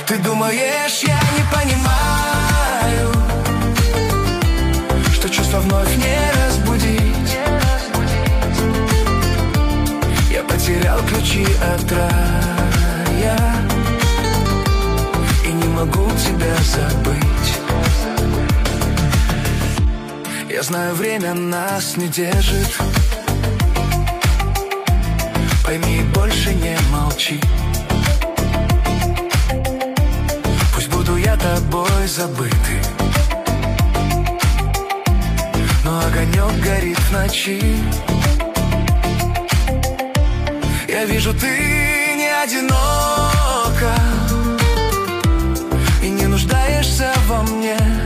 Ты думаешь, я не понимаю, что чувства вновь не разбудить? Я потерял ключи от рая и не могу тебя забыть. Я знаю, время нас не держит. Пойми, больше не молчи. Пусть буду я тобой забытый, но огонек горит в ночи. Я вижу, ты не одинока и не нуждаешься во мне.